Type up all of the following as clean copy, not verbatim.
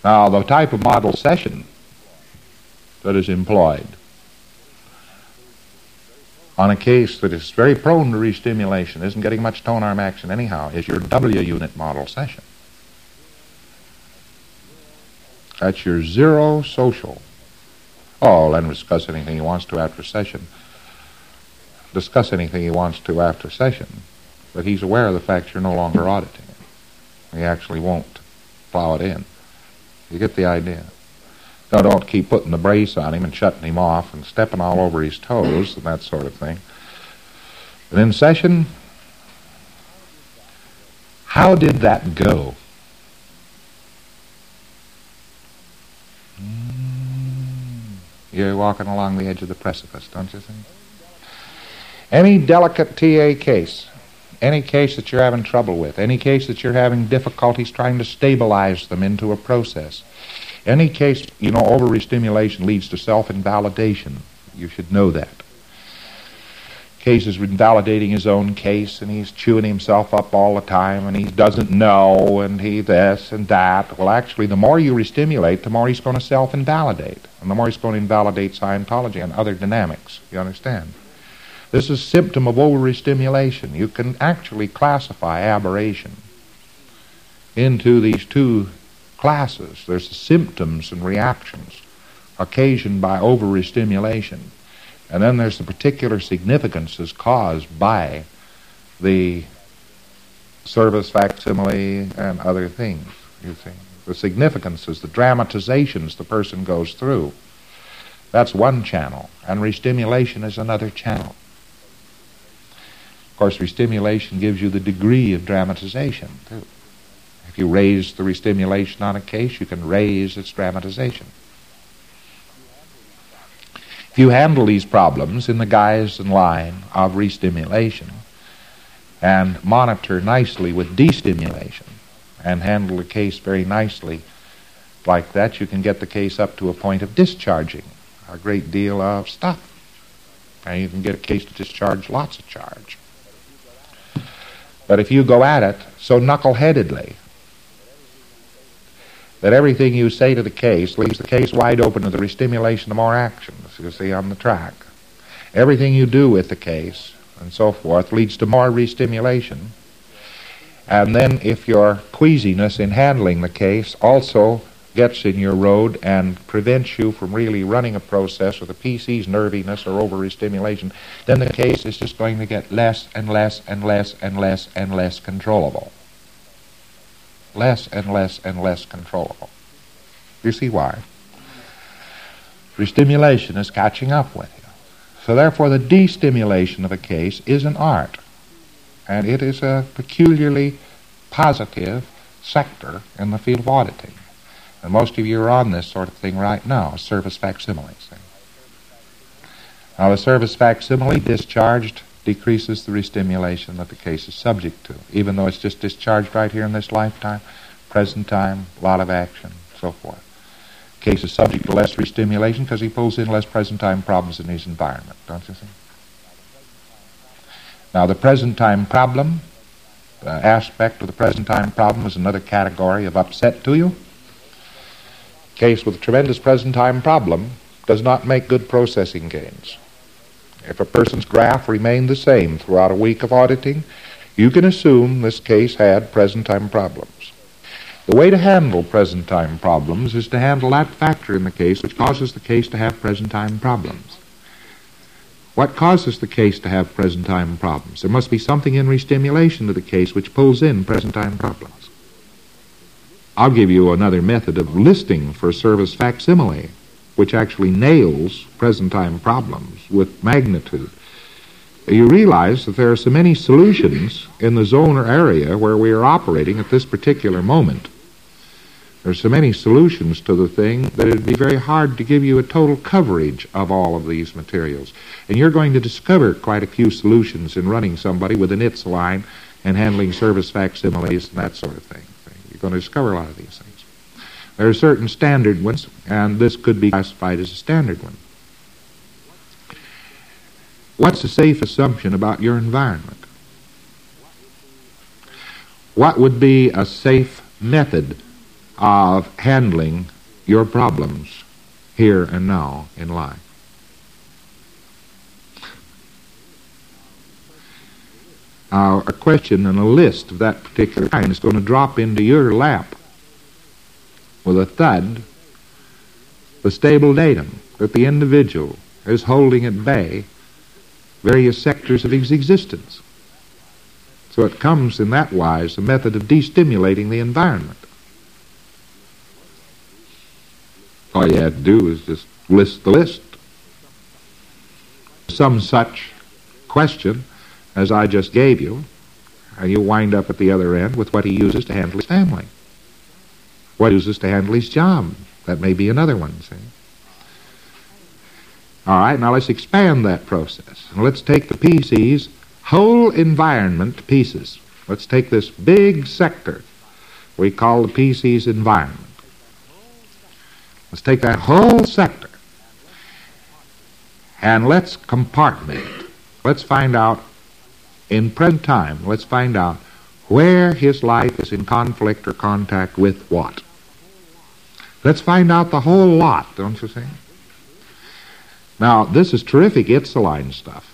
Now, the type of model session that is employed on a case that is very prone to restimulation, isn't getting much tone arm action anyhow, is your W unit model session. That's your zero social. Oh, let him discuss anything he wants to after session. Discuss anything he wants to after session. But he's aware of the fact you're no longer auditing it. He actually won't plow it in. You get the idea. No, don't keep putting the brace on him and shutting him off and stepping all over his toes and that sort of thing. But in session, how did that go? You're walking along the edge of the precipice, don't you think? Any delicate TA case, any case that you're having trouble with, any case that you're having difficulties trying to stabilize them into a process, any case, over-restimulation leads to self-invalidation. You should know that. Case is invalidating his own case, and he's chewing himself up all the time, and he doesn't know, and he this and that. Well, actually, the more you restimulate, the more he's going to self-invalidate, and the more he's going to invalidate Scientology and other dynamics. You understand? This is a symptom of over-restimulation. You can actually classify aberration into these two classes. There's the symptoms and reactions occasioned by over-restimulation. And then there's the particular significances caused by the service facsimile and other things, you see. The significances, the dramatizations the person goes through. That's one channel, and restimulation is another channel. Of course, restimulation gives you the degree of dramatization, too. If you raise the restimulation on a case, you can raise its dramatization. If you handle these problems in the guise and line of restimulation and monitor nicely with destimulation and handle the case very nicely like that, you can get the case up to a point of discharging a great deal of stuff. And you can get a case to discharge lots of charge. But if you go at it so knuckle-headedly that everything you say to the case leaves the case wide open to the restimulation of more actions, you see, on the track. Everything you do with the case and so forth leads to more restimulation. And then if your queasiness in handling the case also gets in your road and prevents you from really running a process with the PC's nerviness or over-restimulation, then the case is just going to get less and less and less and less and less controllable. Less and less and less controllable. You see why? Restimulation is catching up with you. So therefore the destimulation of a case is an art. And it is a peculiarly positive sector in the field of auditing. And most of you are on this sort of thing right now, service facsimiles. Now the service facsimile discharged decreases the restimulation that the case is subject to, even though it's just discharged right here in this lifetime, present time, a lot of action, so forth. The case is subject to less restimulation because he pulls in less present time problems in his environment, don't you see? Now the present time problem, the aspect of the present time problem is another category of upset to you. Case with a tremendous present time problem does not make good processing gains. If a person's graph remained the same throughout a week of auditing, you can assume this case had present time problems. The way to handle present time problems is to handle that factor in the case which causes the case to have present time problems. What causes the case to have present time problems? There must be something in restimulation to the case which pulls in present time problems. I'll give you another method of listing for service facsimile, which actually nails present time problems with magnitude. You realize that there are so many solutions in the zone or area where we are operating at this particular moment. There are so many solutions to the thing that it would be very hard to give you a total coverage of all of these materials. And you're going to discover quite a few solutions in running somebody with an ITS line and handling service facsimiles and that sort of thing. You're going to discover a lot of these things. There are certain standard ones, and this could be classified as a standard one. What's a safe assumption about your environment? What would be a safe method of handling your problems here and now in life. Now, a question and a list of that particular kind is going to drop into your lap with a thud, the stable datum that the individual is holding at bay various sectors of his existence. So it comes in that wise a method of destimulating the environment. All you have to do is just list the list. Some such question as I just gave you, and you wind up at the other end with what he uses to handle his family. What he uses to handle his job. That may be another one, see? All right, now let's expand that process. And let's take the PC's whole environment pieces. Let's take this big sector we call the PC's environment. Let's take that whole sector and let's compartment it. Let's find out, in present time, let's find out where his life is in conflict or contact with what. Let's find out the whole lot, don't you see? Now, this is terrific Itzeline stuff.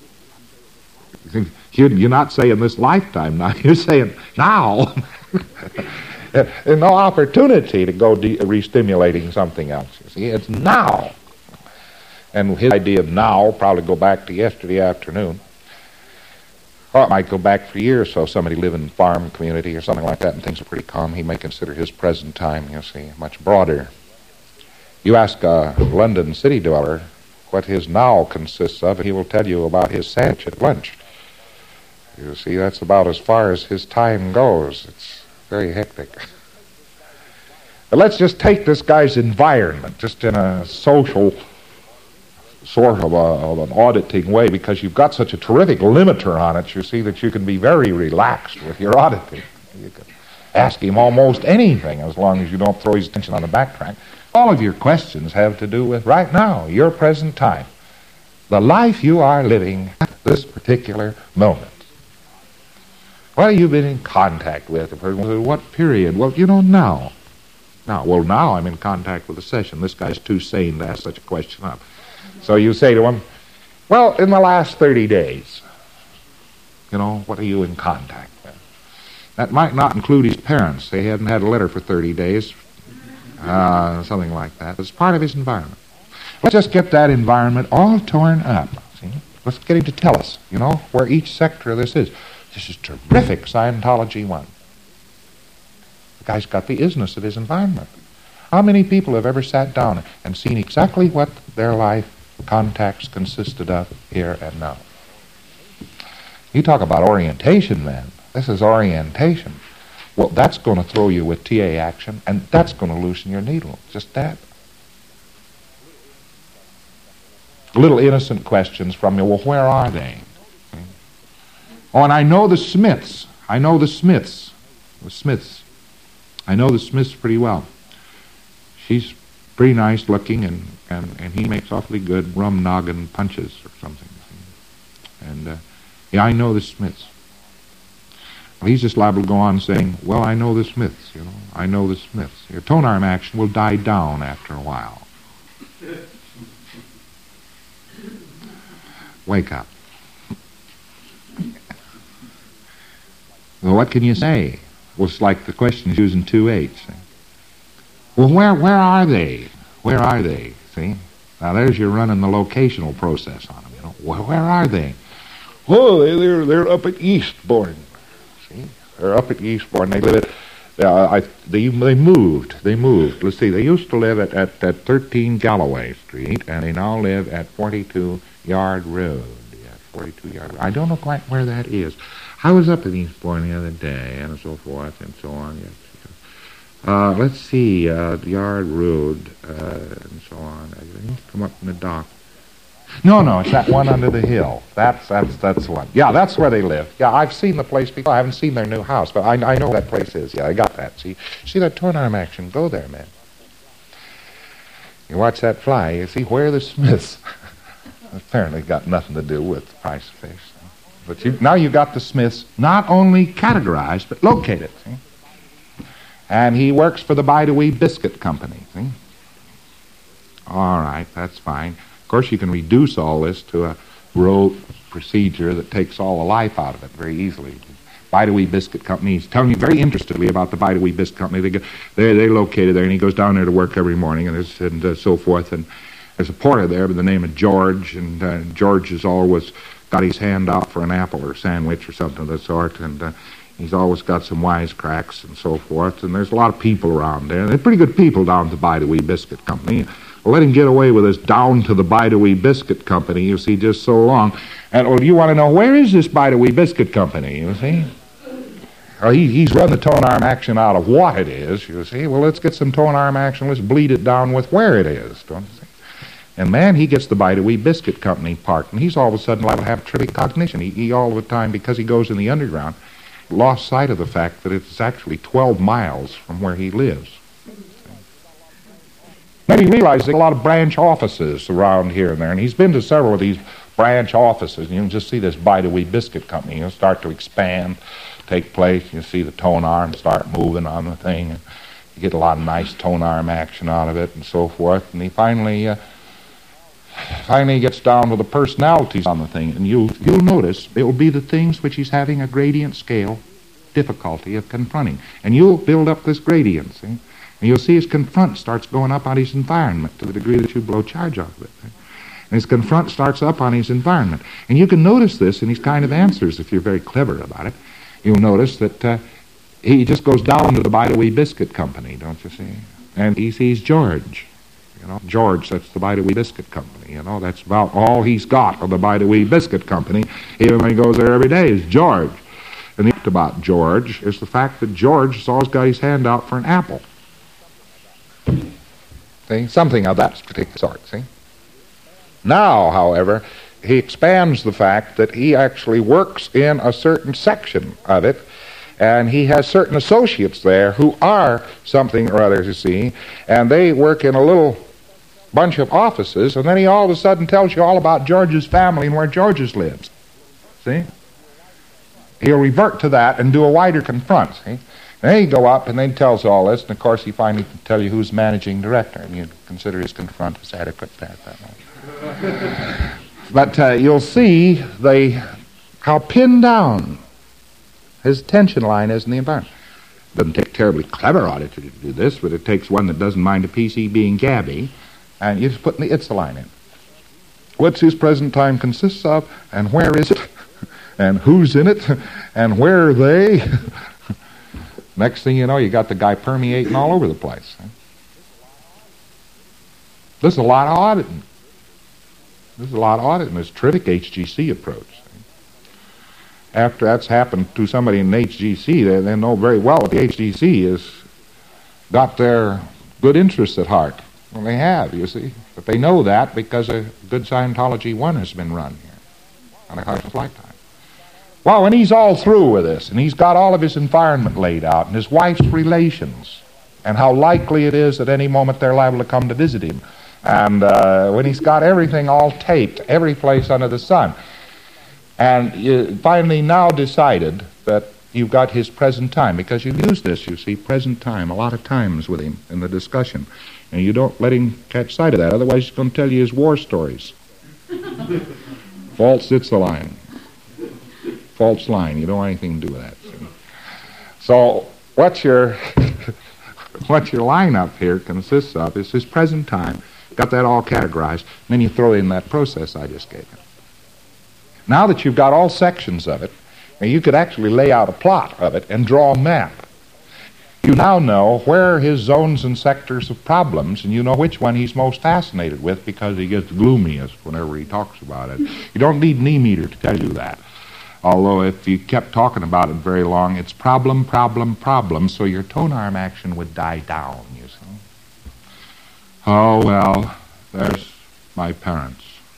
You're not saying this lifetime now, you're saying now. There's no opportunity to go re-stimulating something else, you see. It's now. And his idea of now probably go back to yesterday afternoon. Or it might go back for years, so somebody live in a farm community or something like that and things are pretty calm. He may consider his present time, you see, much broader. You ask a London city dweller what his now consists of, and he will tell you about his sandwich at lunch. You see, that's about as far as his time goes. It's very hectic. But let's just take this guy's environment, just in a social sort of an auditing way, because you've got such a terrific limiter on it, you see, that you can be very relaxed with your auditing. You can ask him almost anything as long as you don't throw his attention on the backtrack. All of your questions have to do with right now, your present time, the life you are living at this particular moment. What have you been in contact with? What period? Well, now. Now I'm in contact with a session. This guy's too sane to ask such a question up. So you say to him, well, in the last 30 days, what are you in contact with? That might not include his parents. They hadn't had a letter for 30 days. Something like that. It's part of his environment. Let's just get that environment all torn up. See? Let's get him to tell us, where each sector of this is. This is terrific Scientology 1. The guy's got the isness of his environment. How many people have ever sat down and seen exactly what their life contacts consisted of here and now? You talk about orientation, man. This is orientation. Well, that's going to throw you with TA action, and that's going to loosen your needle. Just that. Little innocent questions from you. Well, where are they? Oh, and I know the Smiths. I know the Smiths. I know the Smiths pretty well. She's pretty nice looking, and he makes awfully good rum noggin punches or something. And, I know the Smiths. Well, he's just liable to go on saying, well, I know the Smiths, I know the Smiths. Your tone arm action will die down after a while. Wake up. Well, what can you say? Well, it's like the question is using 2H. Well, where are they? Where are they? See? Now, there's your running the locational process on them. Where are they? Oh, they're up at Eastbourne. See? They're up at Eastbourne. They live at... they moved. Let's see. They used to live at 13 Galloway Street, and they now live at 42 Yard Road. Yeah, 42 Yard Road. I don't know quite where that is. I was up at Eastbourne the other day, and so forth, and so on. Yes. Let's see, Yard Road, and so on. Come up in the dock. No, it's that one under the hill. That's one. Yeah, that's where they live. Yeah, I've seen the place before. I haven't seen their new house, but I know where that place is. Yeah, I got that. See that torn arm action? Go there, man. You watch that fly. You see where the Smiths. Apparently got nothing to do with the price of fish. But now you got the Smiths not only categorized, but located. See? And he works for the By-the-Wee Biscuit Company, see? All right, that's fine. Of course, you can reduce all this to a rote procedure that takes all the life out of it very easily. By-the-Wee Biscuit Company, he's telling you very interestedly about the By-the-Wee Biscuit Company. They're located there, and he goes down there to work every morning and so forth. And there's a porter there by the name of George, and George has always got his hand out for an apple or a sandwich or something of the sort, and he's always got some wisecracks and so forth. And there's a lot of people around there. They're pretty good people down at the By-the-Wee Biscuit Company. Let him get away with this down to the By-the-Wee Biscuit Company, you see, just so long. And you want to know, where is this By-the-Wee Biscuit Company, you see? He's run the tone arm action out of what it is, you see. Well, let's get some tone arm action. Let's bleed it down with where it is, don't you see? And man, he gets the By-the-Wee Biscuit Company parked, and he's all of a sudden liable to have terrific cognition. He all the time, because he goes in the underground, lost sight of the fact that it's actually 12 miles from where he lives. Then he realizes there are a lot of branch offices around here and there, and he's been to several of these branch offices, and you can just see this By-the-Wee Biscuit Company, start to expand, take place. You see the tone arm start moving on the thing, and you get a lot of nice tone arm action out of it and so forth. And he finally gets down to the personalities on the thing, and you'll notice it will be the things which he's having a gradient scale difficulty of confronting. And you'll build up this gradient, see? And you'll see his confront starts going up on his environment to the degree that you blow charge off of it. See? And his confront starts up on his environment. And you can notice this in his kind of answers if you're very clever about it. You'll notice that he just goes down to the By-the-Wee Biscuit Company, don't you see? And he sees George. George, that's the By-the-Wee Biscuit Company. That's about all he's got of the By-the-Wee Biscuit Company, even when he goes there every day, is George. And the fact about George is the fact that George has always got his hand out for an apple. See? Something of that particular sort, see? Now, however, he expands the fact that he actually works in a certain section of it, and he has certain associates there who are something or other, you see, and they work in a little bunch of offices, and then he all of a sudden tells you all about George's family and where George's lives. See? He'll revert to that and do a wider confront, see? Then he go up and then tells all this, and of course he finally can tell you who's managing director, and you consider his confront as adequate at that moment. But you'll see how pinned down his attention line is in the environment. It doesn't take terribly clever auditor to do this, but it takes one that doesn't mind a PC being gabby, and you just put the it's line in. What's his present time consists of, and where is it, and who's in it, and where are they? Next thing you know, you got the guy permeating all over the place. There's a lot of auditing. There's a lot of auditing. There's a terrific HGC approach. After that's happened to somebody in HGC, they know very well that the HGC has got their good interests at heart. Well, they have, you see. But they know that because a good Scientology 1 has been run here on a Hudson's lifetime. Well, when he's all through with this, and he's got all of his environment laid out, and his wife's relations, and how likely it is at any moment they're liable to come to visit him, and when he's got everything all taped, every place under the sun, and you finally now decided that you've got his present time, because you've used this, you see, present time, a lot of times with him in the discussion, and you don't let him catch sight of that, otherwise he's going to tell you his war stories. False, it's the line. False line. You don't want anything to do with that. See? So what your lineup here consists of is his present time. Got that all categorized. And then you throw in that process I just gave you. Now that you've got all sections of it, you could actually lay out a plot of it and draw a map. You now know where are his zones and sectors of problems, and you know which one he's most fascinated with because he gets gloomiest whenever he talks about it. You don't need an E-meter to tell you that. Although if you kept talking about it very long, it's problem, problem, problem, so your tone arm action would die down, you see. Oh, well, there's my parents.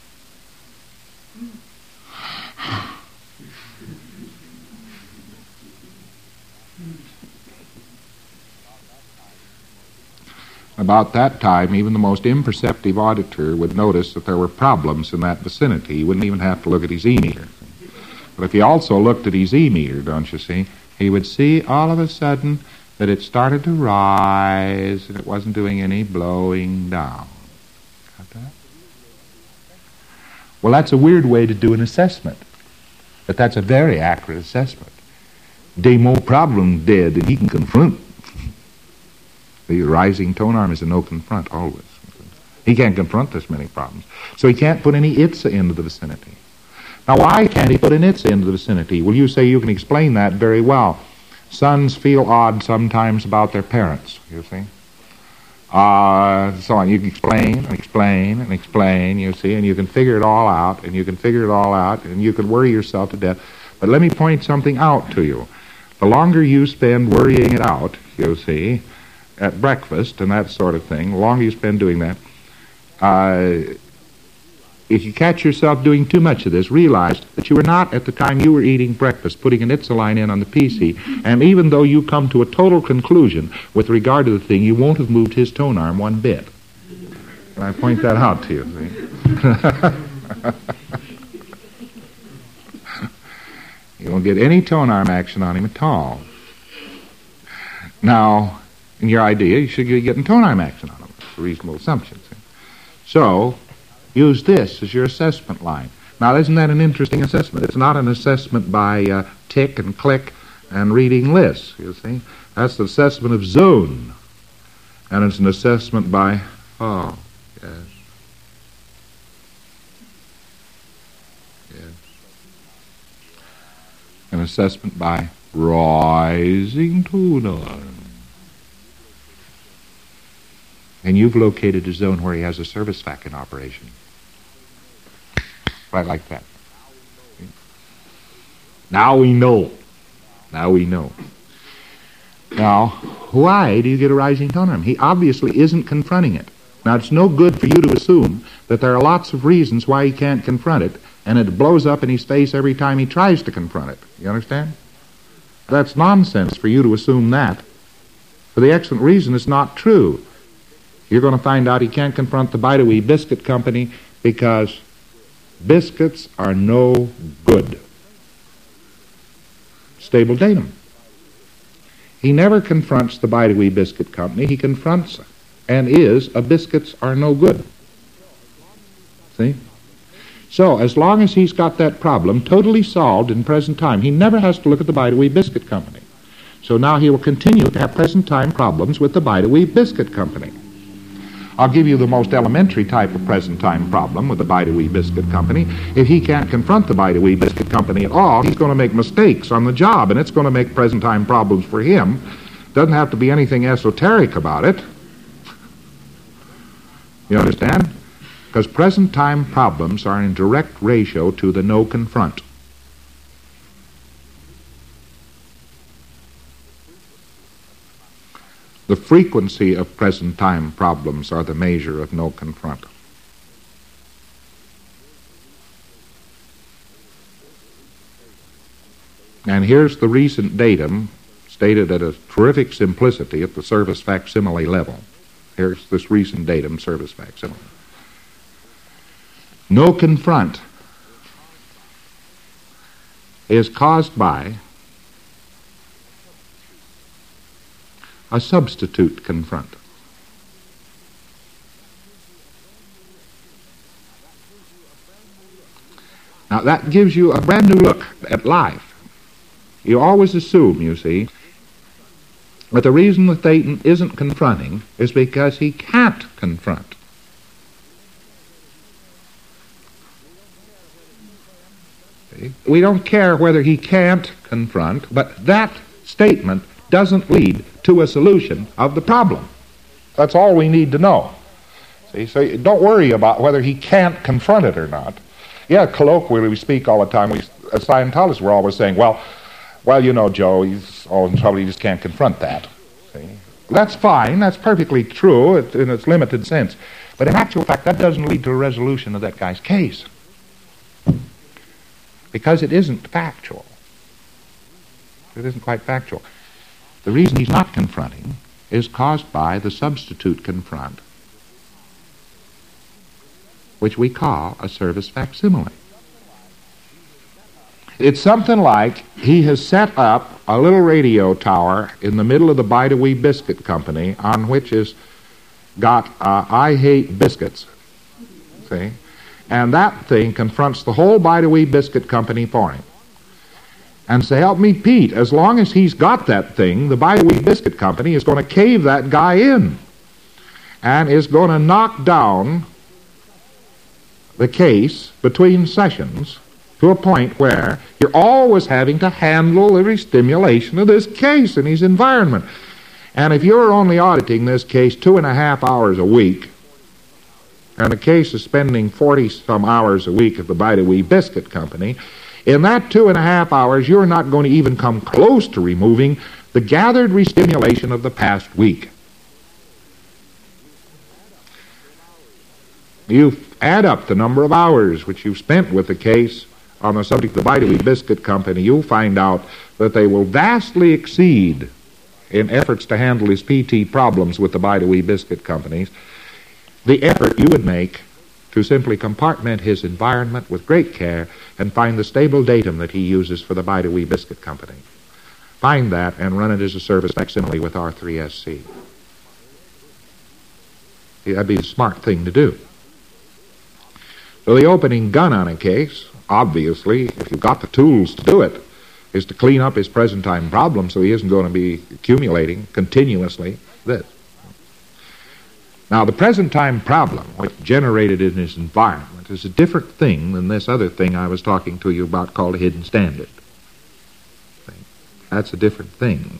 About that time, even the most imperceptive auditor would notice that there were problems in that vicinity. He wouldn't even have to look at his E-meter. But if he also looked at his E-meter, don't you see, he would see all of a sudden that it started to rise and it wasn't doing any blowing down. Got that? Well, that's a weird way to do an assessment, but that's a very accurate assessment. Des more problem dead than he can confront. The rising tone arm is a no confront always. He can't confront this many problems. So he can't put any itza into the vicinity. Now, why can't he put an itza into the vicinity? Well, you say you can explain that very well. Sons feel odd sometimes about their parents, you see. So on. You can explain and explain and explain, you see, and you can figure it all out, and you can figure it all out, and you can worry yourself to death. But let me point something out to you. The longer you spend worrying it out, you see, at breakfast and that sort of thing, the longer you spend doing that, if you catch yourself doing too much of this, realize that you were not, at the time you were eating breakfast, putting an itza line in on the PC, and even though you come to a total conclusion with regard to the thing, you won't have moved his tone arm one bit. And I point that out to you, see? You won't get any tone arm action on him at all. Now, in your idea, you should be getting tone arm action on him. It's a reasonable assumption, see? So, use this as your assessment line. Now, isn't that an interesting assessment? It's not an assessment by tick and click and reading lists, you see. That's the assessment of zone. And it's an assessment by, oh, yes. Yes. An assessment by rising tone arm. And you've located a zone where he has a service vac in operation. Right like that. Now we know. Now we know. Now, why do you get a rising tone arm? He obviously isn't confronting it. Now, it's no good for you to assume that there are lots of reasons why he can't confront it, and it blows up in his face every time he tries to confront it. You understand? That's nonsense for you to assume that. For the excellent reason it's not true. You're going to find out he can't confront the Bide-A-Wee Biscuit Company because biscuits are no good. Stable datum. He never confronts the Bide-A-Wee Biscuit Company. He confronts and is a biscuits are no good. See? So, as long as he's got that problem totally solved in present time, he never has to look at the Bide-A-Wee Biscuit Company. So now he will continue to have present time problems with the Bide-A-Wee Biscuit Company. I'll give you the most elementary type of present time problem with the Bide-A-Wee Biscuit Company. If he can't confront the Bide-A-Wee Biscuit Company at all, he's going to make mistakes on the job, and it's going to make present time problems for him. Doesn't have to be anything esoteric about it. You understand? Because present time problems are in direct ratio to the no confront. The frequency of present time problems are the measure of no confront. And here's the recent datum stated at a terrific simplicity at the service facsimile level. Here's this recent datum, service facsimile. No confront is caused by a substitute confront. Now that gives you a brand new look at life. You always assume, you see, that the reason that Thetan isn't confronting is because he can't confront. See? We don't care whether he can't confront, but that statement doesn't lead to a solution of the problem. That's all we need to know. See, so don't worry about whether he can't confront it or not. Yeah, colloquially we speak all the time. We, as Scientologists, we're always saying, well, you know, Joe, he's all in trouble. He just can't confront that. See, that's fine. That's perfectly true in its limited sense. But in actual fact, that doesn't lead to a resolution of that guy's case because it isn't factual. It isn't quite factual. The reason he's not confronting is caused by the substitute confront, which we call a service facsimile. It's something like he has set up a little radio tower in the middle of the By the Wee Biscuit Company, on which is got I Hate Biscuits. See? And that thing confronts the whole By the Wee Biscuit Company for him. And so help me Pete, as long as he's got that thing, the By the Wee Biscuit Company is going to cave that guy in and is going to knock down the case between sessions to a point where you're always having to handle the restimulation of this case in his environment. And if you're only auditing this case 2.5 hours a week, and the case is spending 40-some hours a week at the By the Wee Biscuit Company, in that 2.5 hours, you're not going to even come close to removing the gathered restimulation of the past week. You add up the number of hours which you've spent with the case on the subject of the By the Wee Biscuit Company, you'll find out that they will vastly exceed, in efforts to handle his PT problems with the By the Wee Biscuit Companies, the effort you would make to simply compartment his environment with great care and find the stable datum that he uses for the By the Wee Biscuit Company. Find that and run it as a service facsimile with R3SC. That'd be a smart thing to do. So the opening gun on a case, obviously, if you've got the tools to do it, is to clean up his present time problem so he isn't going to be accumulating continuously this. Now, the present time problem, which generated in his environment, is a different thing than this other thing I was talking to you about called a hidden standard. That's a different thing.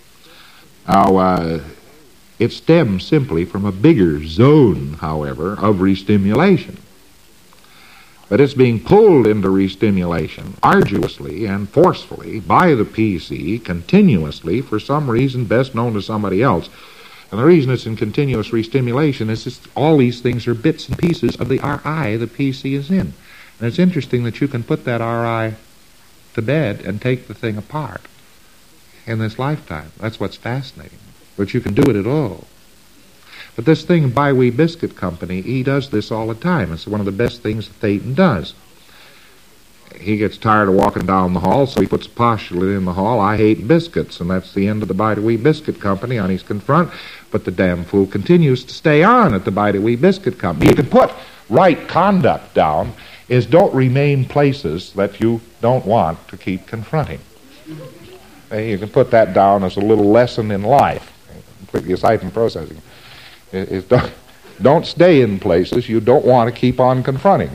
Now, it stems simply from a bigger zone, however, of restimulation. But it's being pulled into restimulation arduously and forcefully by the PC continuously for some reason best known to somebody else. And the reason it's in continuous restimulation is just all these things are bits and pieces of the RI the PC is in. And it's interesting that you can put that RI to bed and take the thing apart in this lifetime. That's what's fascinating. But you can do it at all. But this thing, By Wee Biscuit Company, he does this all the time. It's one of the best things that Thetan does. He gets tired of walking down the hall, so he puts a postulate in the hall, I hate biscuits, and that's the end of the By the Wee Biscuit Company on his confront. But the damn fool continues to stay on at the By the Wee Biscuit Company. You can put right conduct down is don't remain places that you don't want to keep confronting. You can put that down as a little lesson in life, completely aside from processing. Don't stay in places you don't want to keep on confronting.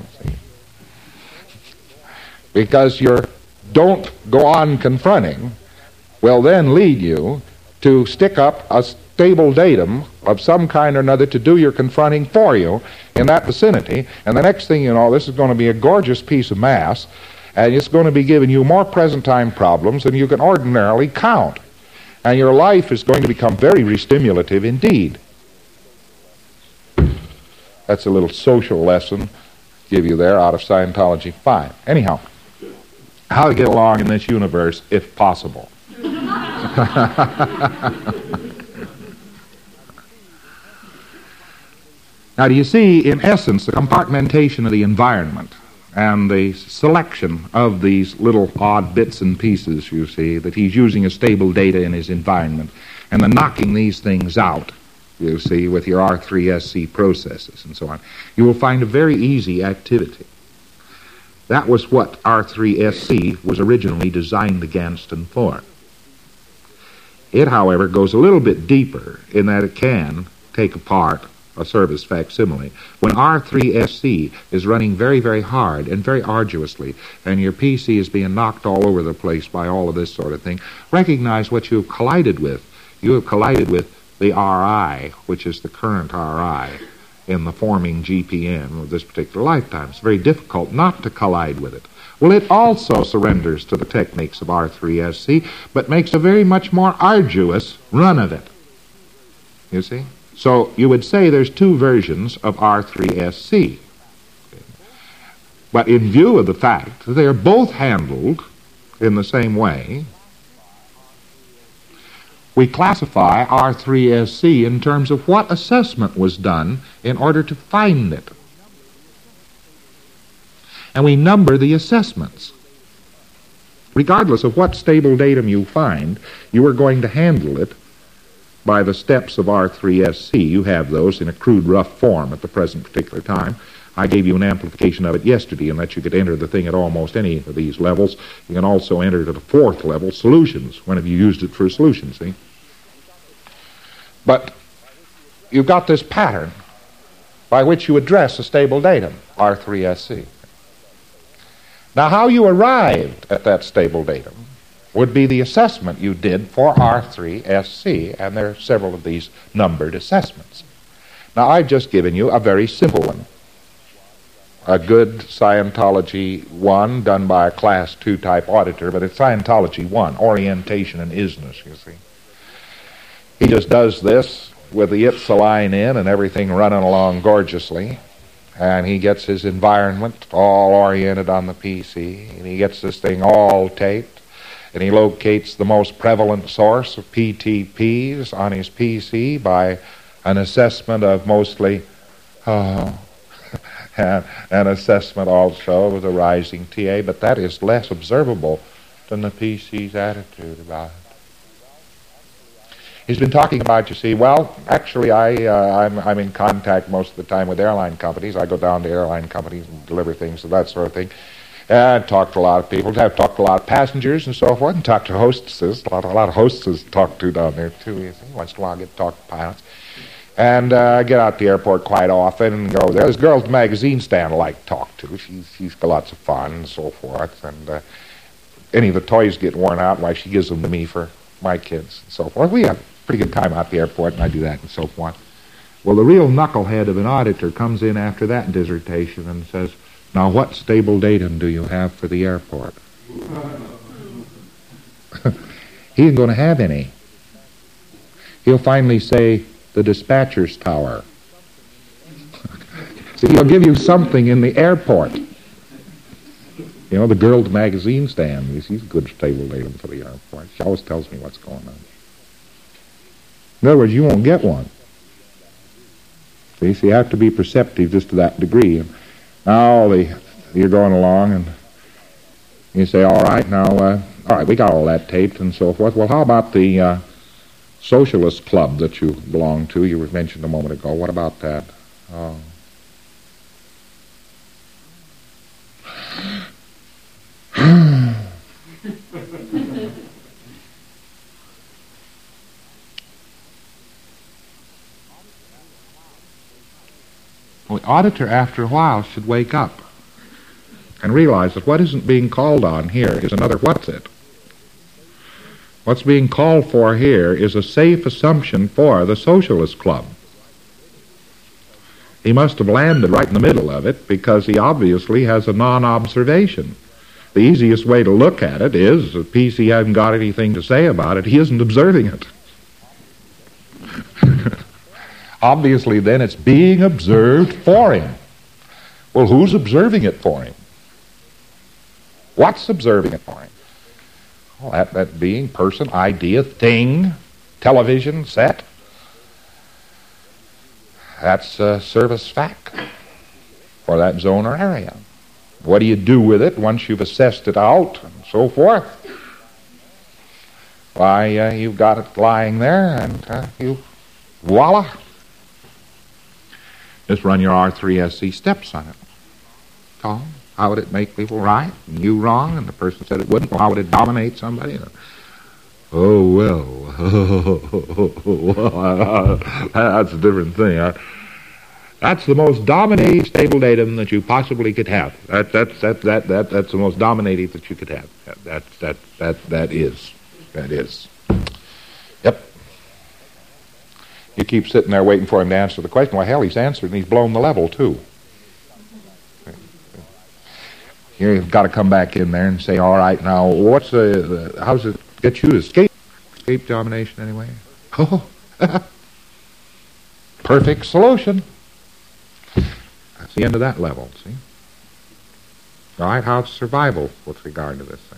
Because your don't go on confronting will then lead you to stick up a stable datum of some kind or another to do your confronting for you in that vicinity, and the next thing you know, this is going to be a gorgeous piece of mass, and it's going to be giving you more present time problems than you can ordinarily count. And your life is going to become very restimulative indeed. That's a little social lesson give you there out of Scientology 5. Anyhow, how to get along in this universe if possible. Now, do you see, in essence, the compartmentation of the environment and the selection of these little odd bits and pieces, you see, that he's using as stable data in his environment, and then knocking these things out, you see, with your R3SC processes and so on. You will find a very easy activity. That was what R3SC was originally designed against and for. It, however, goes a little bit deeper in that it can take apart a service facsimile. When R3SC is running very, very hard and very arduously, and your PC is being knocked all over the place by all of this sort of thing, recognize what you have collided with. You have collided with the RI, which is the current RI in the forming GPM of this particular lifetime. It's very difficult not to collide with it. Well, it also surrenders to the techniques of R3SC, but makes a very much more arduous run of it. You see? So you would say there's two versions of R3SC. But in view of the fact that they are both handled in the same way, we classify R3SC in terms of what assessment was done in order to find it. And we number the assessments. regardless of what stable datum you find, you are going to handle it by the steps of R3SC. You have those in a crude, rough form at the present particular time. I gave you an amplification of it yesterday, and that you could enter the thing at almost any of these levels. You can also enter it at a fourth level, solutions, when have you used it for solutions, see? But you've got this pattern by which you address a stable datum, R3SC. Now, how you arrived at that stable datum would be the assessment you did for R3SC, and there are several of these numbered assessments. Now, I've just given you a very simple one. A good Scientology 1 done by a Class 2 type auditor, but it's Scientology 1, orientation and isness, you see. He just does this with the Ypsiline in and everything running along gorgeously, and he gets his environment all oriented on the PC, and he gets this thing all taped, and he locates the most prevalent source of PTPs on his PC by an assessment of mostly, an assessment also of the rising TA, but that is less observable than the PC's attitude about it. He's been talking about, you see, well, actually I'm in contact most of the time with airline companies. I go down to airline companies and deliver things and that sort of thing. And talk to a lot of people. I've talked to a lot of passengers and so forth, and talk to hostesses. A lot of hostesses talk to down there too, you see. Once in a while I get to talk to pilots. And I get out to the airport quite often and go there. There's girls magazine stand I like to talk to. She's got lots of fun and so forth. And any of the toys get worn out, why she gives them to me for my kids and so forth. We have a pretty good time out at the airport, and I do that and so forth. Well, the real knucklehead of an auditor comes in after that dissertation and says, now what stable datum do you have for the airport? He isn't going to have any. He'll finally say, the dispatcher's tower. See, he'll give you something in the airport. You know, the girls magazine stand. She's a good stable datum for the airport. She always tells me what's going on. In other words, you won't get one. See, so you have to be perceptive just to that degree. And now you're going along and you say, all right, we got all that taped and so forth. Well, how about the Socialist Club that you belong to? You mentioned a moment ago. What about that? Oh. Well, the auditor, after a while, should wake up and realize that what isn't being called on here is another what's it. What's being called for here is a safe assumption for the Socialist Club. He must have landed right in the middle of it because he obviously has a non-observation. The easiest way to look at it is if PC hasn't got anything to say about it, he isn't observing it. Obviously, then, it's being observed for him. Well, who's observing it for him? What's observing it for him? Well, that being, person, idea, thing, television, set. That's a service fact for that zone or area. What do you do with it once you've assessed it out and so forth? Why, you've got it lying there and voila. Just run your R3SC steps on it. Tom, how would it make people right and you wrong and the person said it wouldn't? Well, how would it dominate somebody? Oh, well, that's a different thing. That's the most dominating stable datum that you possibly could have. That's the most dominating that you could have. That is. Yep. You keep sitting there waiting for him to answer the question. Well, hell, he's answered and he's blown the level too. You've got to come back in there and say, all right, now, how does it get you to escape domination anyway? Oh, perfect solution. That's the end of that level, see? All right, how's survival with regard to this thing?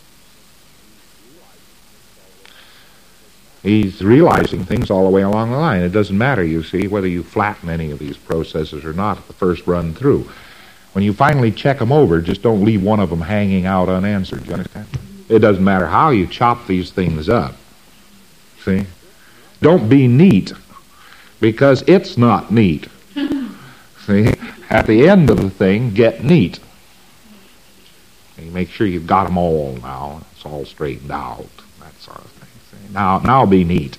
He's realizing things all the way along the line. It doesn't matter, you see, whether you flatten any of these processes or not at the first run through. When you finally check them over, just don't leave one of them hanging out unanswered. Do you understand? It doesn't matter how you chop these things up. See? Don't be neat, because it's not neat. See? At the end of the thing, get neat. You make sure you've got them all now. It's all straightened out, that sort of thing. See? Now be neat.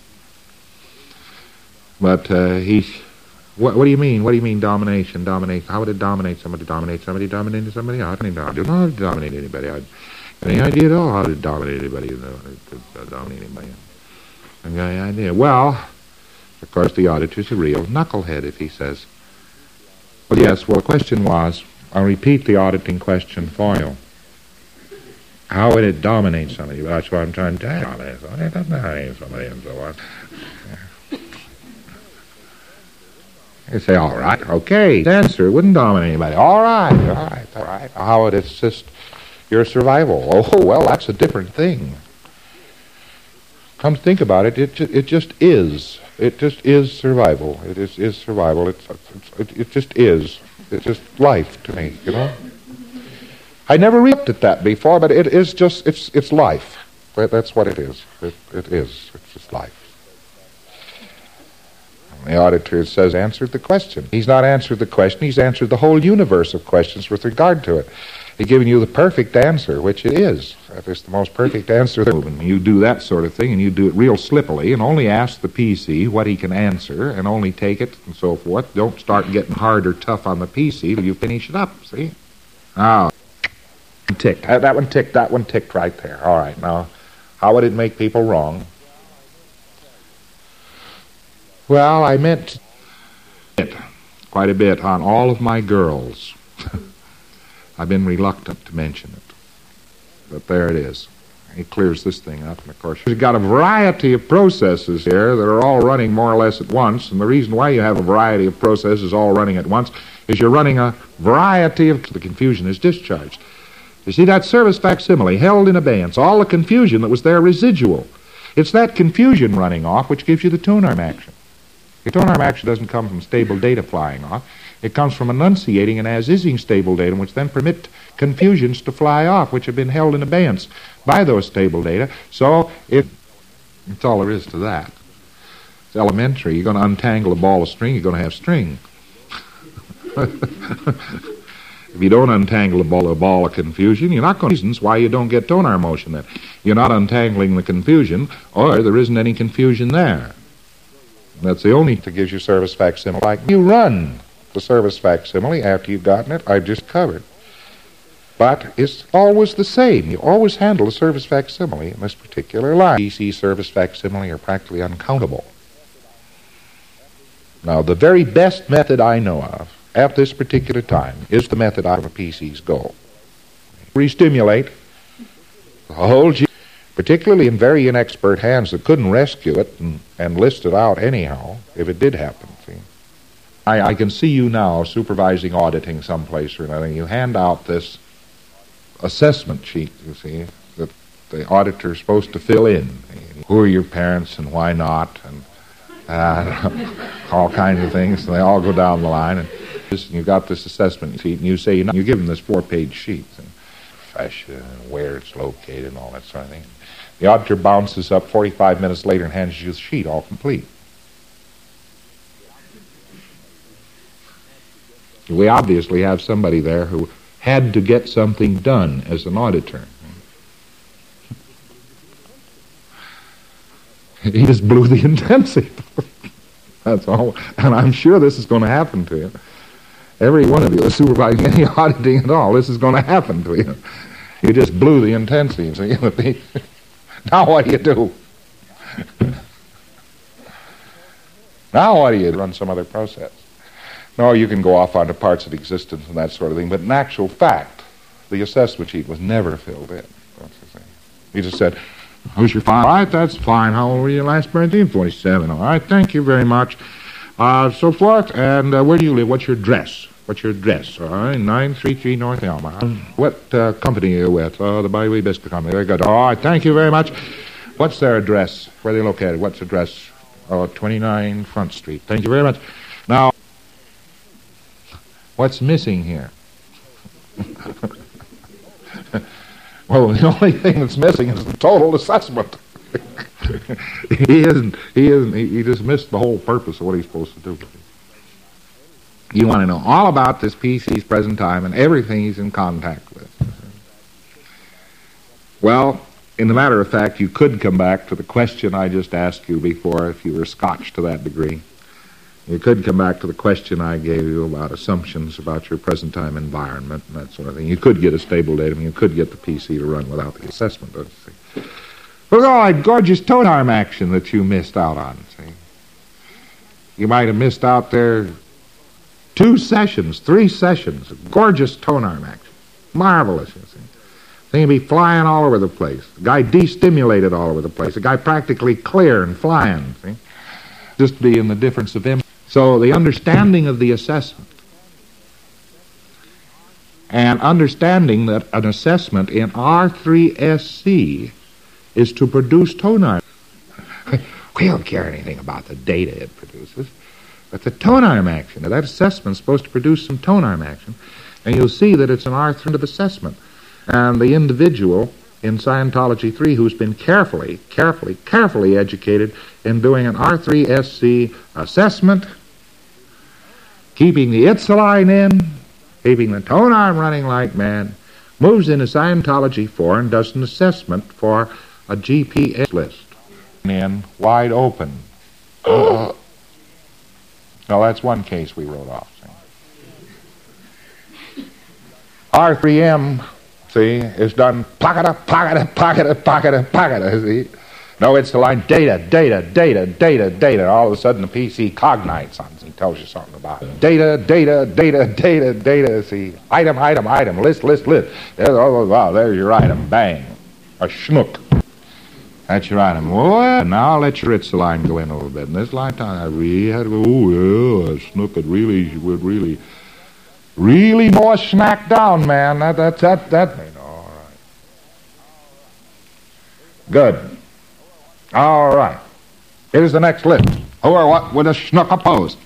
But what do you mean? What do you mean domination? Dominate? How would it dominate somebody? Dominate somebody? Dominated somebody? I don't know how to dominate anybody. Any idea at all how to dominate anybody? Dominate anybody? Any idea? Well, of course, the auditor's a real knucklehead if he says, well, yes, well, the question was, I'll repeat the auditing question for you. How would it dominate somebody? Well, that's what I'm trying to tell you. It doesn't dominate somebody and so on. You say, all right, okay, answer, it wouldn't dominate anybody. All right. How would it assist your survival? Oh, well, that's a different thing. Come to think about it, it just is. It just is survival. It is survival. It just is. It's just life to me, you know. I never looked at that before, but it is just, it's life. That's what it is. It is. It's just life. And the auditor says, answered the question. He's not answered the question, he's answered the whole universe of questions with regard to it. He's giving you the perfect answer, which it is. That is the most perfect answer. You do that sort of thing, and you do it real slippily, and only ask the PC what he can answer, and only take it, and so forth. Don't start getting hard or tough on the PC till you finish it up, see? Now, ticked. That one ticked right there. All right, now, how would it make people wrong? Well, I meant quite a bit on all of my girls. I've been reluctant to mention it. But there it is. He clears this thing up, and of course, you've got a variety of processes here that are all running more or less at once, and the reason why you have a variety of processes all running at once is you're running a variety of... The confusion is discharged. You see, that service facsimile held in abeyance, all the confusion that was there residual. It's that confusion running off which gives you the tone arm action. The tone arm action doesn't come from stable data flying off. It comes from enunciating and as-ising stable data, which then permit confusions to fly off, which have been held in abeyance by those stable data. So, that's all there is to that. It's elementary. You're going to untangle a ball of string, you're going to have string. If you don't untangle a ball of confusion, you're not going to reasons why you don't get tone arm motion then. You're not untangling the confusion, or there isn't any confusion there. That's the only thing that gives you service facsimile. Like you run the service facsimile after you've gotten it, I've just covered. But it's always the same. You always handle the service facsimile in this particular line. PC service facsimile are practically uncountable. Now, the very best method I know of at this particular time is the method out of a PC's goal. Restimulate the whole G, particularly in very inexpert hands that couldn't rescue it and list it out anyhow if it did happen. See? I can see you now supervising auditing someplace or another. You hand out this assessment sheet, you see, that the auditor's supposed to fill in. Who are your parents and why not? And all kinds of things. And they all go down the line. And you got this assessment sheet, and you say, you give them this 4-page sheet. And profession, where it's located, and all that sort of thing. The auditor bounces up 45 minutes later and hands you the sheet, all complete. We obviously have somebody there who had to get something done as an auditor. He just blew the intensity. That's all. And I'm sure this is going to happen to you. Every one of you is supervising any auditing at all. This is going to happen to you. You just blew the intensity. See? Now what do you do? Now what do you do? Run some other process. No, you can go off onto parts of existence and that sort of thing, but in actual fact, the assessment sheet was never filled in. He just said, who's your file? All right, that's fine. How old were you last birthday? 47. All right, thank you very much. So forth, and where do you live? What's your address? What's your address? All right, 933 North Elma. What company are you with? The Byway Biscuit Company. Very good. All right, thank you very much. What's their address? Where are they located? What's the address? 29 Front Street. Thank you very much. Now, what's missing here? Well, the only thing that's missing is the total assessment. He just missed the whole purpose of what he's supposed to do. You want to know all about this PC's present time and everything he's in contact with. Well, in the matter of fact, you could come back to the question I just asked you before if you were scotched to that degree. You could come back to the question I gave you about assumptions about your present time environment and that sort of thing. You could get a stable datum. You could get the PC to run without the assessment, don't you see? Look at all that gorgeous tone arm action that you missed out on, see? You might have missed out there 2 sessions, 3 sessions of gorgeous tone arm action. Marvelous, you see. Thing would be flying all over the place. The guy destimulated all over the place. The guy practically clear and flying, see? Just be in the difference of him. So the understanding of the assessment and understanding that an assessment in R3SC is to produce tone arm. We don't care anything about the data it produces, but the tone arm action, that assessment is supposed to produce some tone arm action, and you'll see that it's an R3 of assessment. And the individual in Scientology 3 who's been carefully educated in doing an R3SC assessment, keeping the Itzeline in, keeping the tone arm running like mad, moves into Scientology 4 and does an assessment for a GPS list. In wide open. Now that's one case we wrote off. See? R3M, see, is done pocket. See? No, it's the line data. All of a sudden the PC cognites on it. He tells you something about it. Data. See, item, list. Wow, there's your item. Bang. A schnook. That's your item. Well, now let your Itzeline go in a little bit. In this lifetime, I really had to go, oh, yeah, Snook would really mow a snack down, man. That. All right. Good. All right. Here's the next list. Who or what would a Snook oppose?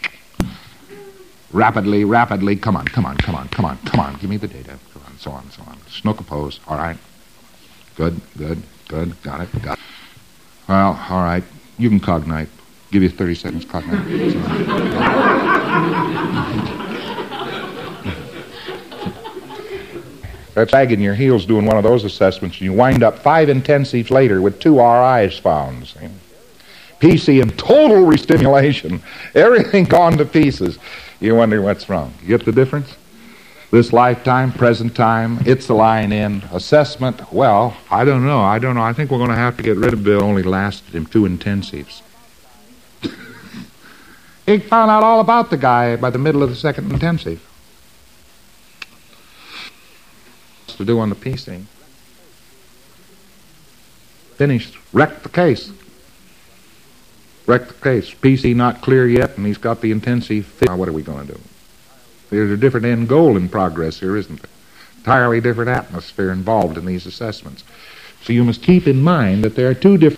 Rapidly. Come on. Give me the data. So on. Snook oppose. All right. Good. Got it. Well, all right. You can cognite. Give you 30 seconds cognite. That's dragging your heels doing one of those assessments, and you wind up 5 intensives later with 2 RIs found. See? PC in total restimulation. Everything gone to pieces. You wonder what's wrong. You get the difference? This lifetime, present time, Itzeline in, assessment, well, I don't know. I think we're going to have to get rid of Bill. Only lasted him 2 intensives. He found out all about the guy by the middle of the 2nd intensive. What's to do on the PC? Finished. Wrecked the case. PC not clear yet, and he's got the intensive. Now what are we going to do? There's a different end goal in progress here, isn't there? Entirely different atmosphere involved in these assessments. So you must keep in mind that there are 2 different...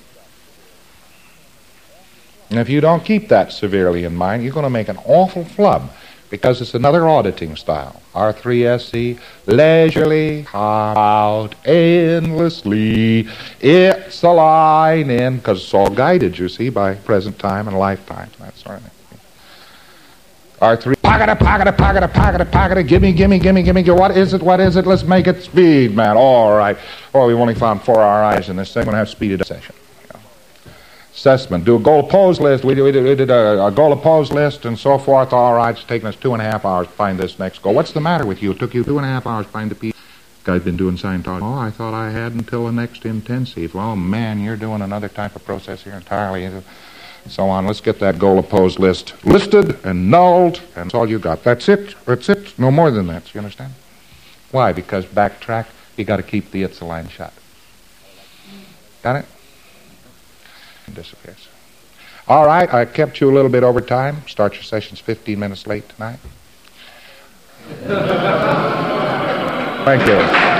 And if you don't keep that severely in mind, you're going to make an awful flub, because it's another auditing style. R3SC, leisurely, out, endlessly, it's a line in, because it's all guided, you see, by present time and lifetime, that sort of thing. R3, pocket it, gimme, what is it, let's make it speed, man, all right. Well, we've only found 4 RIs in this thing, we're going to have speeded session. Assessment, do a goal oppose list, we did a goal oppose list and so forth, all right, it's taken us 2.5 hours to find this next goal. What's the matter with you? It took you 2.5 hours to find the piece. Guy's been doing Scientology. Oh, I thought I had until the next intensive. Well, man, you're doing another type of process here entirely. So on. Let's get that goal opposed list listed and nulled, and that's all you got. That's it. No more than that. You understand? Why? Because backtrack, you got to keep the Itzeline shut. Got it? It disappears. All right. I kept you a little bit over time. Start your sessions 15 minutes late tonight. Thank you.